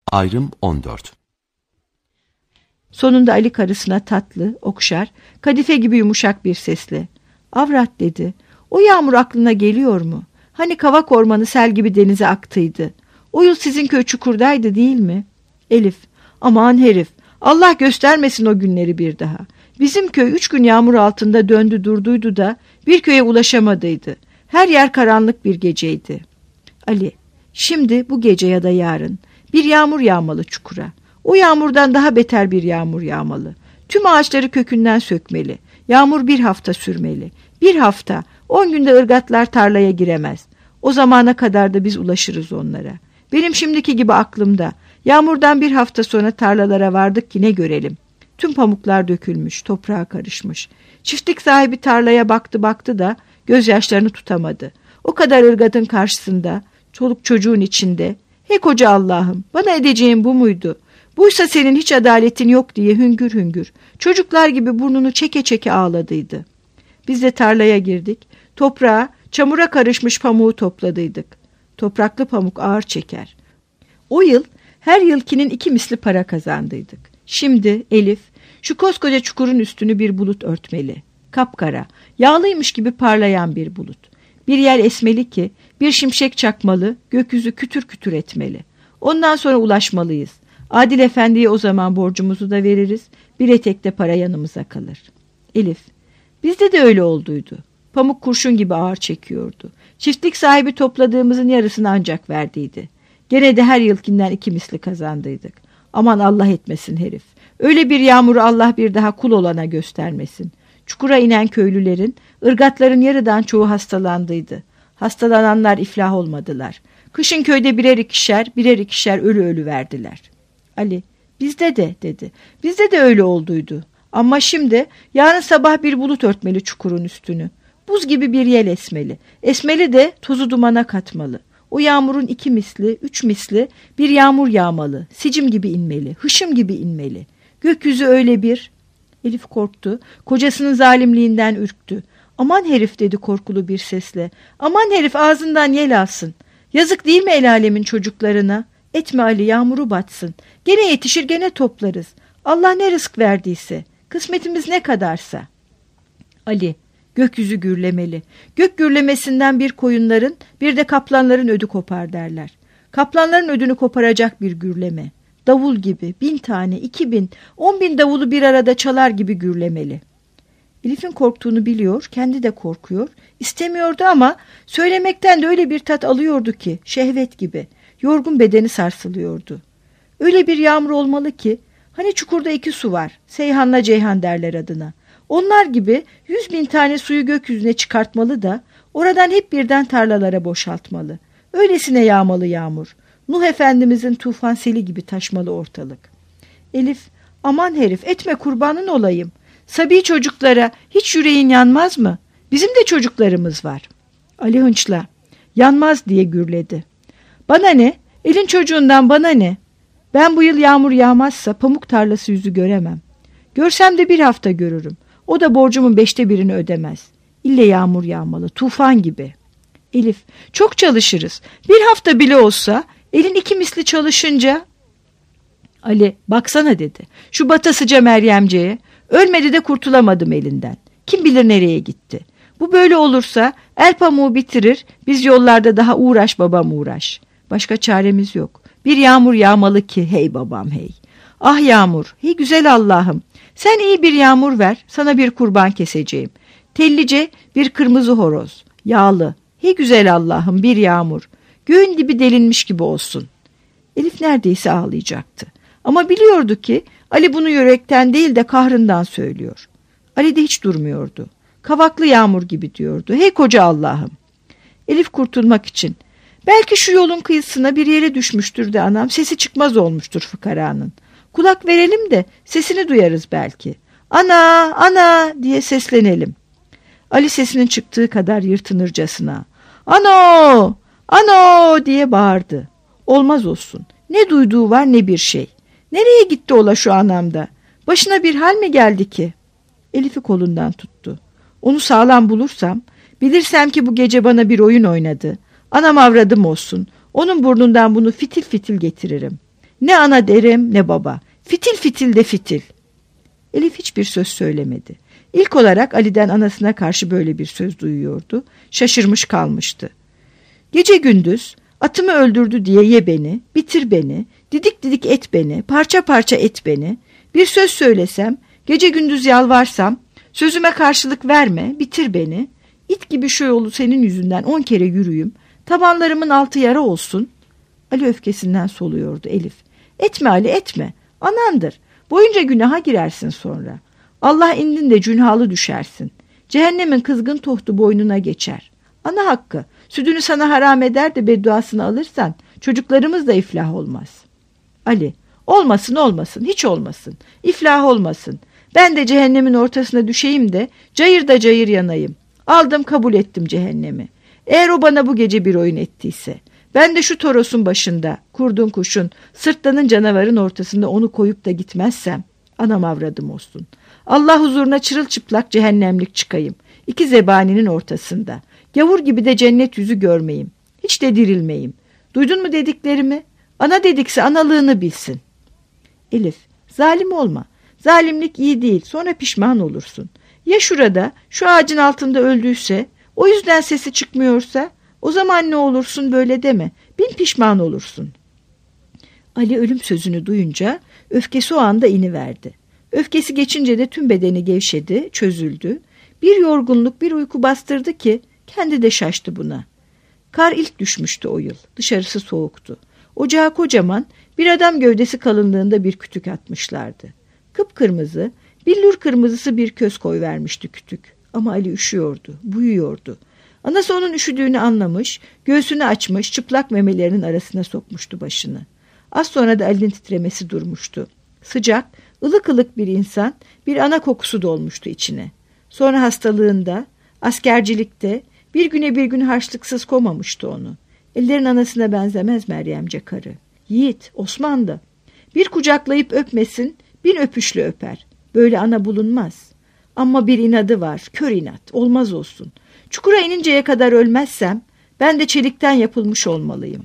Ayrım 14. Sonunda Ali karısına tatlı, okşar, kadife gibi yumuşak bir sesle "Avrat" dedi. "O yağmur aklına geliyor mu? Hani Kavak ormanı sel gibi denize aktıydı. O yıl sizin köy çukurdaydı değil mi?" Elif: "Aman herif, Allah göstermesin o günleri bir daha. Bizim köy 3 gün yağmur altında döndü durduydu da bir köye ulaşamadıydı. Her yer karanlık bir geceydi." Ali: "Şimdi bu gece ya da yarın bir yağmur yağmalı çukura. O yağmurdan daha beter bir yağmur yağmalı. Tüm ağaçları kökünden sökmeli. Yağmur 1 hafta sürmeli. 1 hafta, 10 günde ırgatlar tarlaya giremez. O zamana kadar da biz ulaşırız onlara. Benim şimdiki gibi aklımda. Yağmurdan 1 hafta sonra tarlalara vardık ki ne görelim. Tüm pamuklar dökülmüş, toprağa karışmış. Çiftlik sahibi tarlaya baktı da gözyaşlarını tutamadı. O kadar ırgatın karşısında, çoluk çocuğun içinde. He koca Allah'ım, bana edeceğin bu muydu? Buysa senin hiç adaletin yok diye hüngür hüngür, çocuklar gibi burnunu çeke çeke ağladıydı. Biz de tarlaya girdik. Toprağa, çamura karışmış pamuğu topladıydık. Topraklı pamuk ağır çeker. O yıl her yılkinin 2 misli para kazandıydık. Şimdi Elif, şu koskoca çukurun üstünü bir bulut örtmeli. Kapkara, yağlıymış gibi parlayan bir bulut. Bir yer esmeli ki bir şimşek çakmalı, gökyüzü kütür kütür etmeli. Ondan sonra ulaşmalıyız. Adil Efendi'ye o zaman borcumuzu da veririz. Bir etekte para yanımıza kalır. Elif: "Bizde de öyle olduydu. Pamuk kurşun gibi ağır çekiyordu. Çiftlik sahibi topladığımızın yarısını ancak verdiydi. Gene de her yılkinden 2 misli kazandıydık. Aman Allah etmesin herif. Öyle bir yağmuru Allah bir daha kul olana göstermesin. Çukura inen köylülerin, ırgatların yarıdan çoğu hastalandıydı. Hastalananlar iflah olmadılar. Kışın köyde birer ikişer ölü verdiler." Ali: "Bizde de" dedi. "Bizde de öyle olduydu. Ama şimdi yarın sabah bir bulut örtmeli çukurun üstünü. Buz gibi bir yel esmeli. Esmeli de tozu dumana katmalı. O yağmurun 2 misli, 3 misli bir yağmur yağmalı. Sicim gibi inmeli, hışım gibi inmeli. Gökyüzü öyle bir..." Elif korktu. Kocasının zalimliğinden ürktü. "Aman herif" dedi korkulu bir sesle. "Aman herif, ağzından yel alsın. Yazık değil mi el alemin çocuklarına? Etme Ali, yağmuru batsın. Gene yetişir, gene toplarız. Allah ne rızk verdiyse. Kısmetimiz ne kadarsa." Ali: "Gökyüzü gürlemeli. Gök gürlemesinden bir koyunların bir de kaplanların ödü kopar derler. Kaplanların ödünü koparacak bir gürleme. Davul gibi 1000 tane, 2000, 10.000 davulu bir arada çalar gibi gürlemeli." Elif'in korktuğunu biliyor, kendi de korkuyor. İstemiyordu ama söylemekten de öyle bir tat alıyordu ki şehvet gibi. Yorgun bedeni sarsılıyordu. Öyle bir yağmur olmalı ki, hani çukurda 2 su var, Seyhan'la Ceyhan derler adına. Onlar gibi 100.000 tane suyu gökyüzüne çıkartmalı da oradan hep birden tarlalara boşaltmalı. Öylesine yağmalı yağmur. Nuh Efendimizin tufan seli gibi taşmalı ortalık. Elif: "Aman herif, etme kurbanın olayım. Sabi çocuklara hiç yüreğin yanmaz mı? Bizim de çocuklarımız var." Ali hınçla: "Yanmaz" diye gürledi. "Bana ne? Elin çocuğundan bana ne? Ben bu yıl yağmur yağmazsa pamuk tarlası yüzü göremem. Görsem de 1 hafta görürüm. O da borcumun 5'te 1'ini ödemez. İlle yağmur yağmalı, tufan gibi." Elif: "Çok çalışırız. 1 hafta bile olsa elin 2 misli çalışınca..." Ali: "Baksana" dedi. "Şu batasıca Meryemce'ye. Ölmedi de kurtulamadım elinden. Kim bilir nereye gitti. Bu böyle olursa el pamuğu bitirir, biz yollarda daha uğraş babam uğraş. Başka çaremiz yok. Bir yağmur yağmalı ki hey babam hey. Ah yağmur, hey güzel Allah'ım. Sen iyi bir yağmur ver, sana bir kurban keseceğim. Tellice bir kırmızı horoz, yağlı. Hey güzel Allah'ım, bir yağmur. Göğün dibi delinmiş gibi olsun." Elif neredeyse ağlayacaktı. Ama biliyordu ki Ali bunu yürekten değil de kahrından söylüyor. Ali de hiç durmuyordu. Kavaklı yağmur gibi diyordu. Hey koca Allah'ım. Elif kurtulmak için: "Belki şu yolun kıyısına bir yere düşmüştür de anam, sesi çıkmaz olmuştur fıkaranın. Kulak verelim de sesini duyarız belki. Ana, ana diye seslenelim." Ali sesinin çıktığı kadar yırtınırcasına "Ano, ano" diye bağırdı. Olmaz olsun. Ne duyduğu var ne bir şey. Nereye gitti ola şu anamda? Başına bir hal mi geldi ki? Elif'i kolundan tuttu. "Onu sağlam bulursam, bilirsem ki bu gece bana bir oyun oynadı. Anam avradım olsun. Onun burnundan bunu fitil fitil getiririm. Ne ana derim ne baba. Fitil fitil de fitil. Elif hiçbir söz söylemedi. İlk olarak Ali'den anasına karşı böyle bir söz duyuyordu. Şaşırmış kalmıştı. Gece gündüz atımı öldürdü diye ye beni, bitir beni, didik didik et beni, parça parça et beni. Bir söz söylesem, gece gündüz yalvarsam, sözüme karşılık verme, bitir beni. İt gibi şu yolu senin yüzünden 10 kere yürüyüm, tabanlarımın altı yara olsun. Ali öfkesinden soluyordu Elif. Etme Ali, etme. Anandır. Boyunca günaha girersin sonra. Allah indinde cünhalı düşersin. Cehennemin kızgın tohtu boynuna geçer. Ana hakkı, sütünü sana haram eder de bedduasını alırsan çocuklarımız da iflah olmaz. Ali, olmasın olmasın, hiç olmasın. İflah olmasın. Ben de cehennemin ortasına düşeyim de cayır da cayır yanayım. Aldım kabul ettim cehennemi. Eğer o bana bu gece bir oyun ettiyse, ben de şu Toros'un başında, kurdun kuşun, sırtlanın canavarın ortasında onu koyup da gitmezsem, anam avradım olsun. Allah huzuruna çırılçıplak cehennemlik çıkayım. 2 zebaninin ortasında. Gavur gibi de cennet yüzü görmeyim. Hiç de dirilmeyim. Duydun mu dediklerimi? Ana dedikse analığını bilsin. Elif, zalim olma. Zalimlik iyi değil, sonra pişman olursun. Ya şurada, şu ağacın altında öldüyse, o yüzden sesi çıkmıyorsa, o zaman ne olursun böyle deme. Bin pişman olursun. Ali ölüm sözünü duyunca öfkesi o anda iniverdi. Öfkesi geçince de tüm bedeni gevşedi, çözüldü. Bir yorgunluk, bir uyku bastırdı ki kendi de şaştı buna. Kar ilk düşmüştü o yıl. Dışarısı soğuktu. Ocağa kocaman, bir adam gövdesi kalınlığında bir kütük atmışlardı. Kıpkırmızı, billur kırmızısı bir köz koyvermişti kütük. Ama Ali üşüyordu, buyuyordu. Anası onun üşüdüğünü anlamış, göğsünü açmış, çıplak memelerinin arasına sokmuştu başını. Az sonra da Ali'nin titremesi durmuştu. Sıcak, ılık ılık bir insan, bir ana kokusu dolmuştu içine. Sonra hastalığında, askercilikte, bir güne bir gün harçlıksız komamıştı onu. Ellerin anasına benzemez Meryemce karı. Yiğit, Osman'dı. Bir kucaklayıp öpmesin, 1000 öpüşle öper. Böyle ana bulunmaz. Ama bir inadı var, kör inat, olmaz olsun. Çukura ininceye kadar ölmezsem, ben de çelikten yapılmış olmalıyım.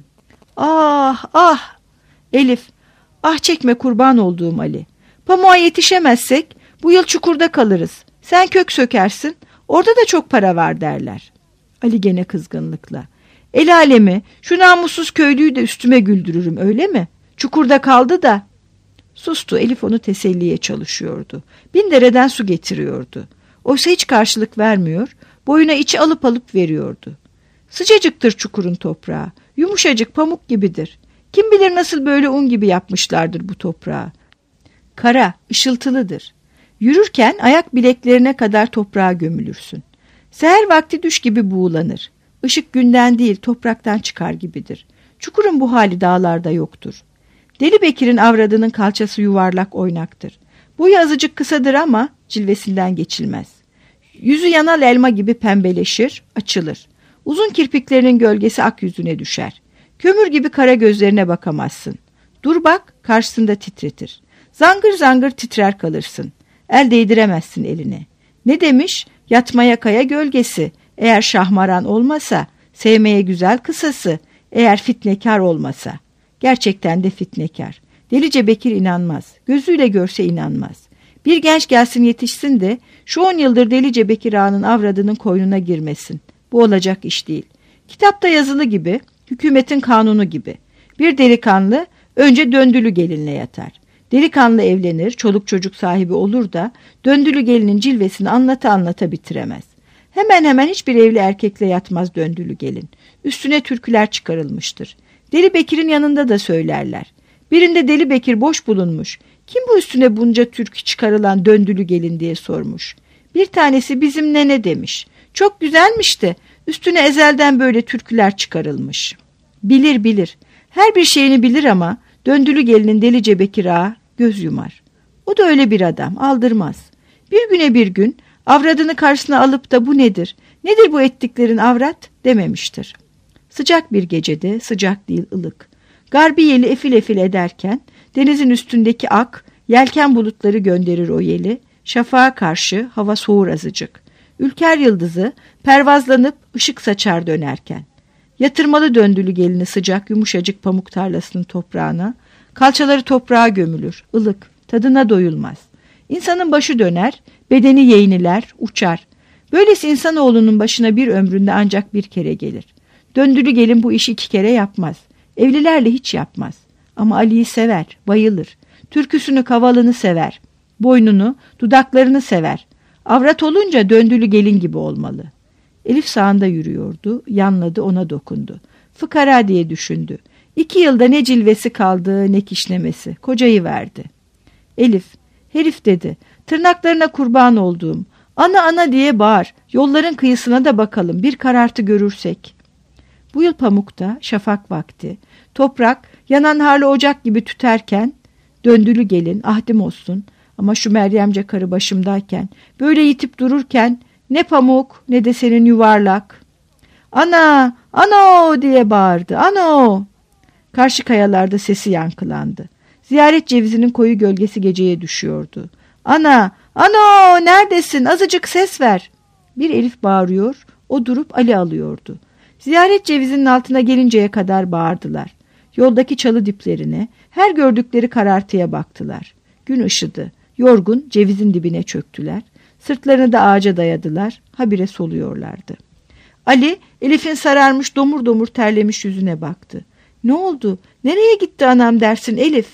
Ah, ah! Elif, ah çekme kurban olduğum Ali. Pamuğa yetişemezsek, bu yıl çukurda kalırız. Sen kök sökersin, orada da çok para var derler. Ali gene kızgınlıkla. El alemi, şu namussuz köylüyü de üstüme güldürürüm, öyle mi? Çukurda kaldı da. Sustu, Elif onu teselliye çalışıyordu. 1000 dereden su getiriyordu. Oysa hiç karşılık vermiyor, boyuna içi alıp alıp veriyordu. Sıcacıktır çukurun toprağı, yumuşacık pamuk gibidir. Kim bilir nasıl böyle un gibi yapmışlardır bu toprağı. Kara, ışıltılıdır. Yürürken ayak bileklerine kadar toprağa gömülürsün. Seher vakti düş gibi buğulanır. Işık günden değil topraktan çıkar gibidir. Çukurun bu hali dağlarda yoktur. Deli Bekir'in avradının kalçası yuvarlak oynaktır. Boyu azıcık kısadır ama cilvesinden geçilmez. Yüzü yanal elma gibi pembeleşir, açılır. Uzun kirpiklerinin gölgesi ak yüzüne düşer. Kömür gibi kara gözlerine bakamazsın. Dur bak, karşısında titretir. Zangır zangır titrer kalırsın. El değdiremezsin eline. Ne demiş? Yatmaya kaya gölgesi. Eğer şahmaran olmasa, sevmeye güzel kısası. Eğer fitnekar olmasa. Gerçekten de fitnekar. Delice Bekir inanmaz. Gözüyle görse inanmaz. Bir genç gelsin yetişsin de şu 10 yıldır Delice Bekir Ağa'nın avradının koynuna girmesin. Bu olacak iş değil. Kitapta yazılı gibi, hükümetin kanunu gibi. Bir delikanlı önce döndülü gelinle yatar. Delikanlı evlenir, çoluk çocuk sahibi olur da döndülü gelinin cilvesini anlata anlata bitiremez. Hemen hemen hiçbir evli erkekle yatmaz döndülü gelin. Üstüne türküler çıkarılmıştır. Deli Bekir'in yanında da söylerler. Birinde Deli Bekir boş bulunmuş. Kim bu üstüne bunca türkü çıkarılan döndülü gelin diye sormuş. Bir tanesi bizim nene demiş. Çok güzelmiş de üstüne ezelden böyle türküler çıkarılmış. Bilir bilir. Her bir şeyini bilir ama döndülü gelinin Delice Bekir Ağa göz yumar. O da öyle bir adam, aldırmaz. Bir güne bir gün avradını karşısına alıp da bu nedir? Nedir bu ettiklerin avrat dememiştir. Sıcak bir gecede, sıcak değil ılık. Garbi yeli efil efil ederken denizin üstündeki ak, yelken bulutları gönderir o yeli. Şafağa karşı hava soğur azıcık. Ülker yıldızı pervazlanıp ışık saçar dönerken. Yatırmalı döndülü gelini sıcak yumuşacık pamuk tarlasının toprağına, Kalçaları toprağa gömülür, ılık, tadına doyulmaz. İnsanın başı döner, bedeni yeğniler, uçar. Böylesi insanoğlunun başına bir ömründe ancak bir kere gelir. Döndülü gelin bu işi 2 kere yapmaz. Evlilerle hiç yapmaz. Ama Ali'yi sever, bayılır. Türküsünü, kavalını sever. Boynunu, dudaklarını sever. Avrat olunca döndülü gelin gibi olmalı. Elif sağında yürüyordu, yanladı, ona dokundu. Fıkara diye düşündü. 2 yılda ne cilvesi kaldı, ne kişnemesi. Kocayı verdi. Elif, herif dedi, tırnaklarına kurban olduğum. Ana ana diye bağır, yolların kıyısına da bakalım, bir karartı görürsek. Bu yıl pamukta, şafak vakti, toprak yanan harlı ocak gibi tüterken, döndülü gelin, ahdim olsun. Ama şu Meryemce karı başımdayken, böyle yitip dururken, ne pamuk ne de senin yuvarlak. Ana, ano diye bağırdı, ano. Karşı kayalarda sesi yankılandı. Ziyaret cevizinin koyu gölgesi geceye düşüyordu. Ana, ano neredesin, azıcık ses ver. Bir Elif bağırıyor, o durup Ali alıyordu. Ziyaret cevizinin altına gelinceye kadar bağırdılar. Yoldaki çalı diplerine, her gördükleri karartıya baktılar. Gün ışıdı, yorgun cevizin dibine çöktüler. Sırtlarını da ağaca dayadılar, habire soluyorlardı. Ali, Elif'in sararmış, domur domur terlemiş yüzüne baktı. Ne oldu, nereye gitti anam dersin Elif?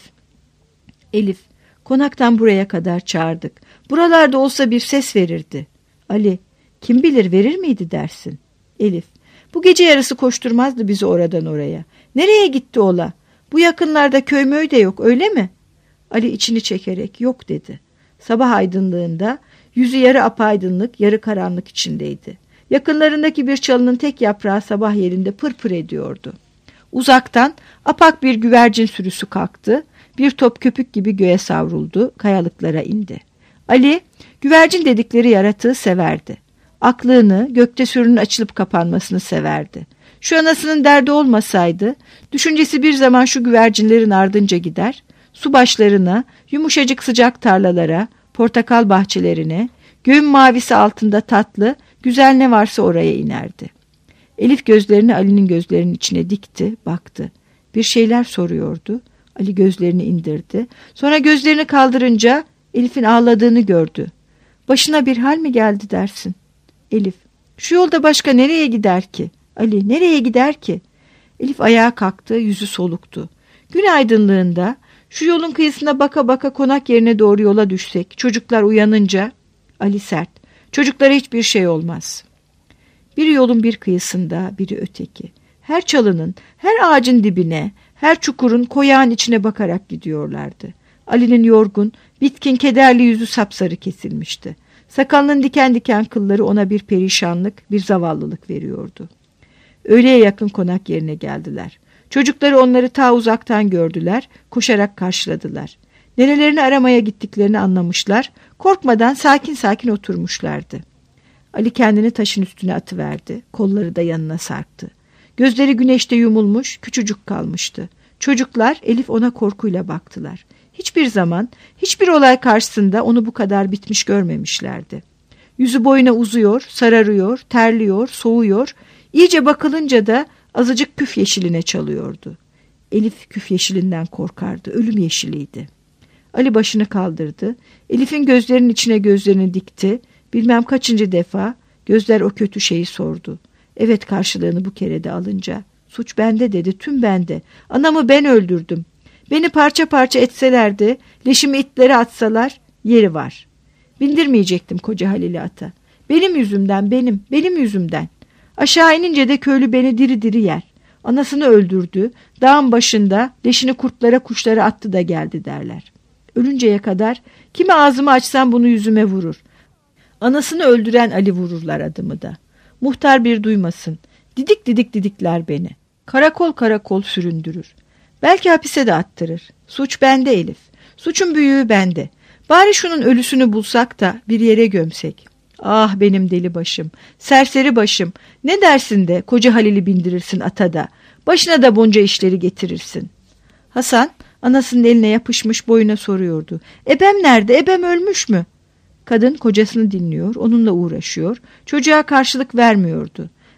Elif, konaktan buraya kadar çağırdık. Buralarda olsa bir ses verirdi. Ali, kim bilir verir miydi dersin? Elif, bu gece yarısı koşturmazdı bizi oradan oraya. Nereye gitti ola? Bu yakınlarda köy möy de yok, öyle mi? Ali içini çekerek yok dedi. Sabah aydınlığında yüzü yarı apaydınlık, yarı karanlık içindeydi. Yakınlarındaki bir çalının tek yaprağı sabah yerinde pırpır ediyordu. Uzaktan apak bir güvercin sürüsü kalktı. Bir top köpük gibi göğe savruldu, kayalıklara indi. Ali, güvercin dedikleri yaratığı severdi. Aklını, gökte sürünün açılıp kapanmasını severdi. Şu anasının derdi olmasaydı, düşüncesi bir zaman şu güvercinlerin ardınca gider, su başlarına, yumuşacık sıcak tarlalara, portakal bahçelerine, göğün mavisi altında tatlı, güzel ne varsa oraya inerdi. Elif gözlerini Ali'nin gözlerinin içine dikti, baktı. Bir şeyler soruyordu. Ali gözlerini indirdi. Sonra gözlerini kaldırınca Elif'in ağladığını gördü. Başına bir hal mi geldi dersin? Elif, şu yolda başka nereye gider ki? Ali, nereye gider ki? Elif ayağa kalktı, yüzü soluktu. Gün aydınlığında şu yolun kıyısına baka baka konak yerine doğru yola düşsek, çocuklar uyanınca... Ali sert, çocuklara hiçbir şey olmaz. Biri yolun bir kıyısında, biri öteki. Her çalının, her ağacın dibine, her çukurun, koyağın içine bakarak gidiyorlardı. Ali'nin yorgun, bitkin, kederli yüzü sapsarı kesilmişti. Sakalının diken diken kılları ona bir perişanlık, bir zavallılık veriyordu. Öğleye yakın konak yerine geldiler. Çocukları onları ta uzaktan gördüler, koşarak karşıladılar. Nerelerini aramaya gittiklerini anlamışlar, korkmadan sakin sakin oturmuşlardı. Ali kendini taşın üstüne atıverdi, kolları da yanına sarktı. Gözleri güneşte yumulmuş, küçücük kalmıştı. Çocuklar Elif ona korkuyla baktılar. Hiçbir zaman, hiçbir olay karşısında onu bu kadar bitmiş görmemişlerdi. Yüzü boyuna uzuyor, sararıyor, terliyor, soğuyor. İyice bakılınca da azıcık küf yeşiline çalıyordu. Elif küf yeşilinden korkardı, ölüm yeşiliydi. Ali başını kaldırdı. Elif'in gözlerinin içine gözlerini dikti. Bilmem kaçıncı defa gözler o kötü şeyi sordu. Evet karşılığını bu kere de alınca. Suç bende dedi, tüm bende. Anamı ben öldürdüm. Beni parça parça etselerdi, leşimi itlere atsalar yeri var. Bindirmeyecektim koca Halil'i ata. Benim yüzümden, benim yüzümden. Aşağı inince de köylü beni diri diri yer. Anasını öldürdü, dağın başında leşini kurtlara kuşlara attı da geldi derler. Ölünceye kadar kimi ağzımı açsam bunu yüzüme vurur. Anasını öldüren Ali vururlar adımı da. Muhtar bir duymasın. Didik didik didikler beni. Karakol karakol süründürür. Belki hapise de attırır. Suç bende Elif. Suçun büyüğü bende. Bari şunun ölüsünü bulsak da bir yere gömsek. Ah benim deli başım, serseri başım. Ne dersin de koca Halil'i bindirirsin ata da. Başına da bunca işleri getirirsin. Hasan anasının eline yapışmış boyuna soruyordu. Ebem nerede? Ebem ölmüş mü? Kadın kocasını dinliyor, onunla uğraşıyor. Çocuğa karşılık vermiyordu.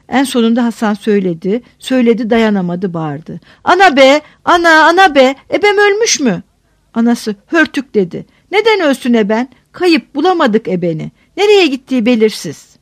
En sonunda Hasan söyledi dayanamadı, bağırdı. Ana be, ana be, ebem ölmüş mü? Anası hörtük dedi. Neden ölsün eben? Kayıp, bulamadık ebeni. Nereye gittiği belirsiz.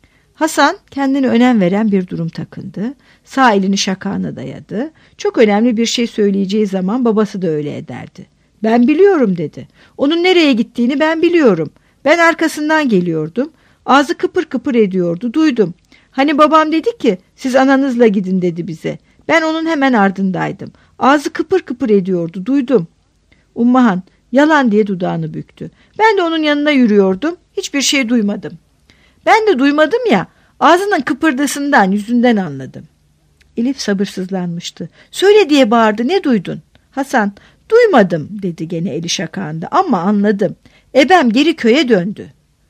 Hasan kendine önem veren bir durum takındı. Sağ elini şakağına dayadı. Çok önemli bir şey söyleyeceği zaman babası da öyle ederdi. Ben biliyorum dedi. Onun nereye gittiğini ben biliyorum. Ben arkasından geliyordum. Ağzı kıpır kıpır ediyordu, duydum. Hani babam dedi ki siz ananızla gidin dedi bize. Ben onun hemen ardındaydım. Ağzı kıpır kıpır ediyordu, duydum. Ummahan yalan diye dudağını büktü. Ben de onun yanına yürüyordum. Hiçbir şey duymadım. Ben de duymadım ya, ağzının kıpırdasından, yüzünden anladım. Elif sabırsızlanmıştı. Söyle diye bağırdı, ne duydun? Hasan, duymadım dedi gene eli şakağında, ama anladım. Ebem geri köye döndü.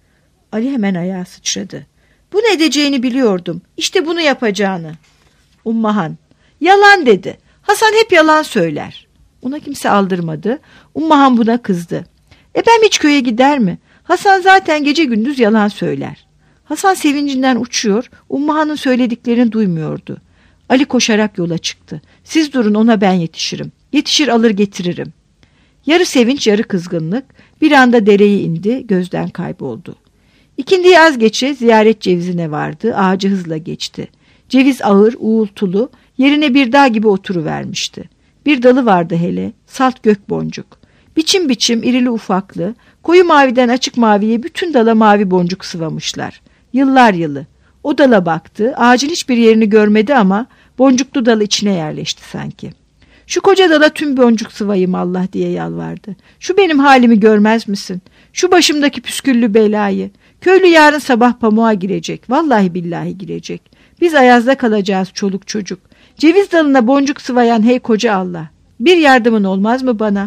Ali hemen ayağa sıçradı. Bunu edeceğini biliyordum. İşte bunu yapacağını. Ummahan, yalan dedi. Hasan hep yalan söyler. Ona kimse aldırmadı. Ummahan buna kızdı. Ebem hiç köye gider mi? Hasan zaten gece gündüz yalan söyler. Hasan sevincinden uçuyor, Ummahan'ın söylediklerini duymuyordu. Ali koşarak yola çıktı. Siz durun, ona ben yetişirim. Yetişir alır getiririm. Yarı sevinç yarı kızgınlık bir anda dereye indi, gözden kayboldu. İkindiyi az geçe ziyaret cevizine vardı, ağacı hızla geçti. Ceviz ağır, uğultulu, yerine bir dağ gibi oturuvermişti. Bir dalı vardı hele, salt gök boncuk. Biçim biçim, irili ufaklı, koyu maviden açık maviye bütün dala mavi boncuk sıvamışlar. Yıllar yılı. O dala baktı, ağacın hiçbir yerini görmedi ama boncuklu dal içine yerleşti sanki. Şu koca dala tüm boncuk sıvayım Allah diye yalvardı. Şu benim halimi görmez misin? Şu başımdaki püsküllü belayı. Köylü yarın sabah pamuğa girecek. Vallahi billahi girecek. Biz ayazda kalacağız çoluk çocuk. Ceviz dalına boncuk sıvayan hey koca Allah. Bir yardımın olmaz mı bana?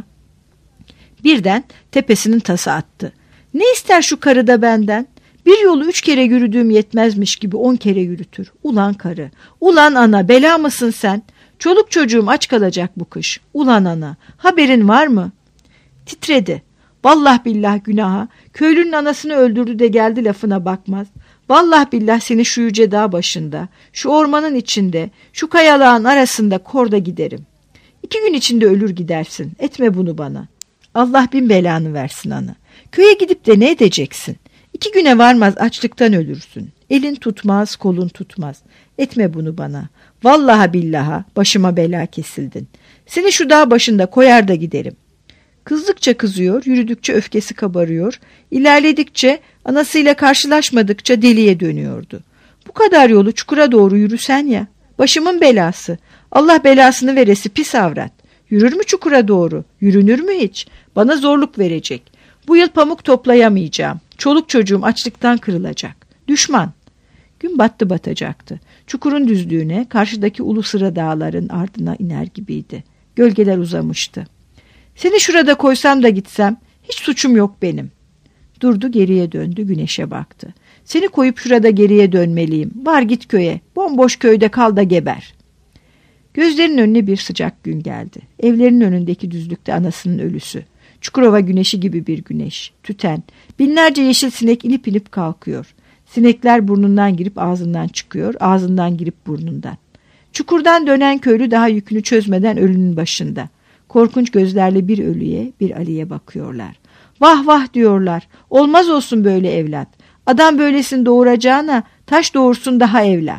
Birden tepesinin tası attı. Ne ister şu karı da benden? Bir yolu 3 kere yürüdüğüm yetmezmiş gibi 10 kere yürütür. Ulan karı, ulan ana, bela mısın sen? Çoluk çocuğum aç kalacak bu kış. Ulan ana, haberin var mı? Titredi. Vallahi billah günaha, köylünün anasını öldürdü de geldi lafına bakmaz. Vallahi billah seni şu yüce dağ başında, şu ormanın içinde, şu kayalağın arasında korda giderim. 2 gün içinde ölür gidersin. Etme bunu bana. Allah bin belanı versin ana. Köye gidip de ne edeceksin? 2 güne varmaz açlıktan ölürsün. Elin tutmaz, kolun tutmaz. Etme bunu bana. Vallahi billaha başıma bela kesildin. Seni şu dağ başında koyar da giderim. Kızdıkça kızıyor, yürüdükçe öfkesi kabarıyor, ilerledikçe, anasıyla karşılaşmadıkça deliye dönüyordu. Bu kadar yolu çukura doğru yürüsen ya, başımın belası, Allah belasını veresi pis avrat. Yürür mü çukura doğru, yürünür mü hiç? Bana zorluk verecek. Bu yıl pamuk toplayamayacağım, çoluk çocuğum açlıktan kırılacak. Düşman. Gün battı batacaktı. Çukurun düzlüğüne, karşıdaki ulu sıra dağların ardına iner gibiydi. Gölgeler uzamıştı. Seni şurada koysam da gitsem, hiç suçum yok benim. Durdu, geriye döndü, güneşe baktı. Seni koyup şurada geriye dönmeliyim. Var git köye, bomboş köyde kal da geber. Gözlerinin önüne bir sıcak gün geldi. Evlerinin önündeki düzlükte anasının ölüsü. Çukurova güneşi gibi bir güneş, tüten. Binlerce yeşil sinek inip inip kalkıyor. Sinekler burnundan girip ağzından çıkıyor, ağzından girip burnundan. Çukurdan dönen köylü daha yükünü çözmeden ölünün başında. Korkunç gözlerle bir ölüye, bir Ali'ye bakıyorlar. Vah vah diyorlar. Olmaz olsun böyle evlat. Adam böylesini doğuracağına taş doğursun daha evla.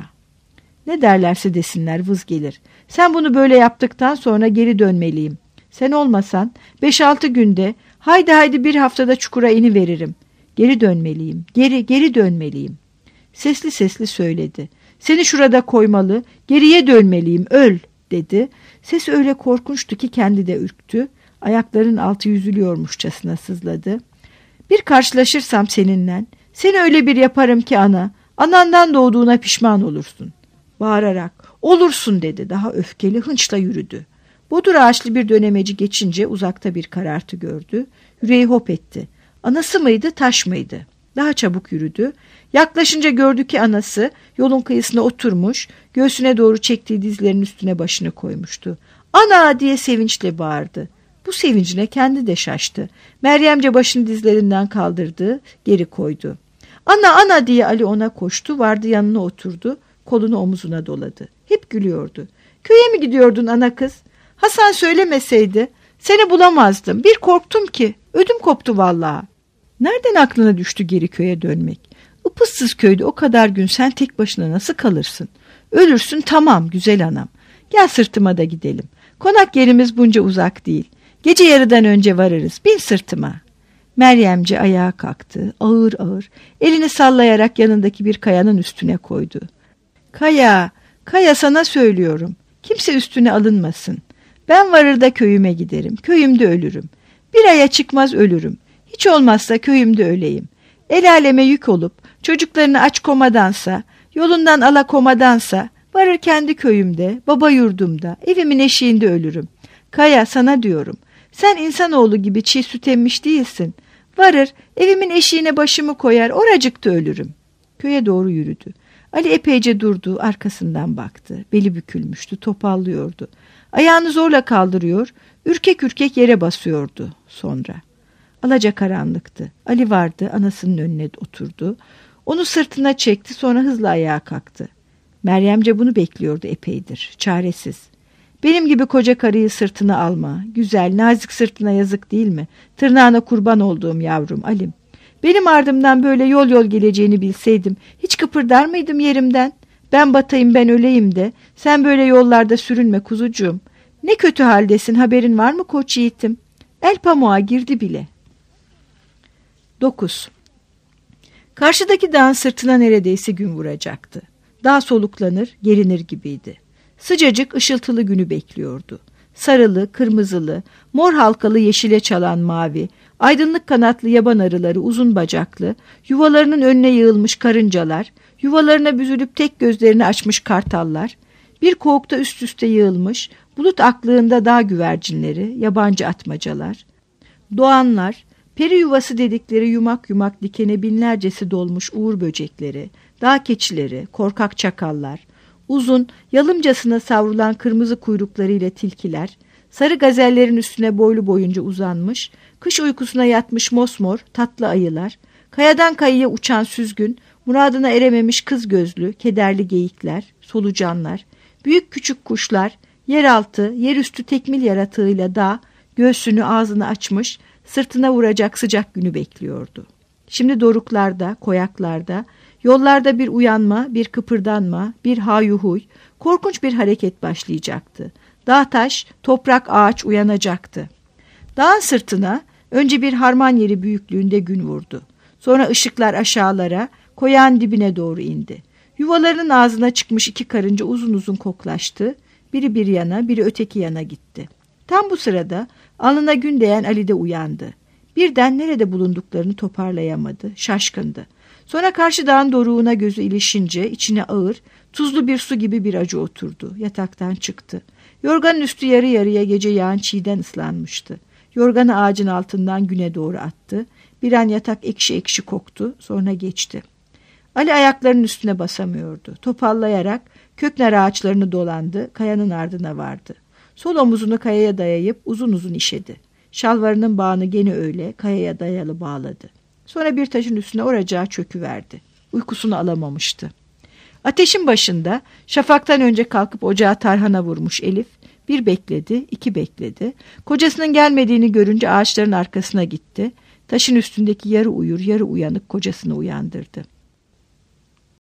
Ne derlerse desinler vız gelir. Sen bunu böyle yaptıktan sonra geri dönmeliyim. Sen olmasan 5-6 günde haydi bir haftada çukura iniveririm. Geri dönmeliyim. Geri dönmeliyim. Sesli sesli söyledi. Seni şurada koymalı, geriye dönmeliyim, öl dedi. Ses öyle korkunçtu ki kendi de ürktü. Ayakların altı yüzülüyormuşçasına sızladı. Bir karşılaşırsam seninle, seni öyle bir yaparım ki ana, anandan doğduğuna pişman olursun. Bağırarak, olursun dedi, daha öfkeli hınçla yürüdü. Bodur ağaçlı bir dönemeci geçince uzakta bir karartı gördü. Yüreği hop etti. Anası mıydı, taş mıydı? Daha çabuk yürüdü. Yaklaşınca gördü ki anası yolun kıyısına oturmuş, göğsüne doğru çektiği dizlerinin üstüne başını koymuştu. Ana diye sevinçle bağırdı. Bu sevincine kendi de şaştı. Meryemce başını dizlerinden kaldırdı, geri koydu. Ana diye Ali ona koştu, vardı yanına oturdu. Kolunu omuzuna doladı. Hep gülüyordu. Köye mi gidiyordun ana kız? Hasan söylemeseydi seni bulamazdım. Bir korktum ki. Ödüm koptu vallahi. Nereden aklına düştü geri köye dönmek? Ipıssız köyde o kadar gün sen tek başına nasıl kalırsın? Ölürsün tamam güzel anam. Gel sırtıma da gidelim. Konak yerimiz bunca uzak değil. Gece yarıdan önce varırız. Bin sırtıma. Meryemci ayağa kalktı. Ağır ağır. Elini sallayarak yanındaki bir kayanın üstüne koydu. Kaya, Kaya sana söylüyorum. Kimse üstüne alınmasın. Ben varır da köyüme giderim. Köyümde ölürüm. Bir aya çıkmaz ölürüm. Hiç olmazsa köyümde öleyim. El aleme yük olup çocuklarını aç komadansa, yolundan ala komadansa varır kendi köyümde, baba yurdumda, evimin eşiğinde ölürüm. Kaya sana diyorum. Sen insanoğlu gibi çiğ süt emmiş değilsin. Varır evimin eşiğine başımı koyar oracıkta ölürüm. Köye doğru yürüdü. Ali epeyce durdu, arkasından baktı. Beli bükülmüştü, topallıyordu. Ayağını zorla kaldırıyor, ürkek ürkek yere basıyordu sonra. Alacakaranlıktı. Ali vardı, anasının önüne oturdu. Onu sırtına çekti, sonra hızla ayağa kalktı. Meryemce bunu bekliyordu epeydir, çaresiz. Benim gibi koca karıyı sırtına alma. Güzel, nazik sırtına yazık değil mi? Tırnağına kurban olduğum yavrum Alim. Benim ardımdan böyle yol yol geleceğini bilseydim hiç kıpırdar mıydım yerimden? Ben batayım ben öleyim de sen böyle yollarda sürünme kuzucuğum. Ne kötü haldesin, haberin var mı koç yiğitim? El pamuğa girdi bile. 9. Karşıdaki dağın sırtına neredeyse gün vuracaktı. Dağ soluklanır, gerinir gibiydi. Sıcacık ışıltılı günü bekliyordu. Sarılı, kırmızılı, mor halkalı yeşile çalan mavi, aydınlık kanatlı yaban arıları uzun bacaklı, yuvalarının önüne yığılmış karıncalar, yuvalarına büzülüp tek gözlerini açmış kartallar, bir kovukta üst üste yığılmış, bulut aklığında dağ güvercinleri, yabancı atmacalar, doğanlar, peri yuvası dedikleri yumak yumak dikene binlercesi dolmuş uğur böcekleri, dağ keçileri, korkak çakallar, uzun, yalımcasına savrulan kırmızı kuyruklarıyla tilkiler, sarı gazellerin üstüne boylu boyunca uzanmış, kış uykusuna yatmış mosmor, tatlı ayılar, kayadan kayaya uçan süzgün, muradına erememiş kız gözlü, kederli geyikler, solucanlar, büyük küçük kuşlar, yeraltı, yerüstü tekmil yaratığıyla dağ, göğsünü ağzını açmış, sırtına vuracak sıcak günü bekliyordu. Şimdi doruklarda, koyaklarda, yollarda bir uyanma, bir kıpırdanma, bir hayuhuy, korkunç bir hareket başlayacaktı. Dağ taş, toprak ağaç uyanacaktı. Dağın sırtına önce bir harman yeri büyüklüğünde gün vurdu. Sonra ışıklar aşağılara, koyağın dibine doğru indi. Yuvalarının ağzına çıkmış iki karınca uzun uzun koklaştı. Biri bir yana, biri öteki yana gitti. Tam bu sırada alnına gün değen Ali de uyandı. Birden nerede bulunduklarını toparlayamadı, şaşkındı. Sonra karşı dağın doruğuna gözü ilişince içine ağır, tuzlu bir su gibi bir acı oturdu. Yataktan çıktı. Yorganın üstü yarı yarıya gece yağan çiğden ıslanmıştı. Yorganı ağacın altından güne doğru attı. Bir an yatak ekşi ekşi koktu, sonra geçti. Ali ayaklarının üstüne basamıyordu. Topallayarak köknar ağaçlarını dolandı, kayanın ardına vardı. Sol omuzunu kayaya dayayıp uzun uzun işedi. Şalvarının bağını gene öyle kayaya dayalı bağladı. Sonra bir taşın üstüne oracağı çöküverdi. Uykusunu alamamıştı. Ateşin başında şafaktan önce kalkıp ocağa tarhana vurmuş Elif, bir bekledi, iki bekledi. Kocasının gelmediğini görünce ağaçların arkasına gitti. Taşın üstündeki yarı uyur, yarı uyanık kocasını uyandırdı.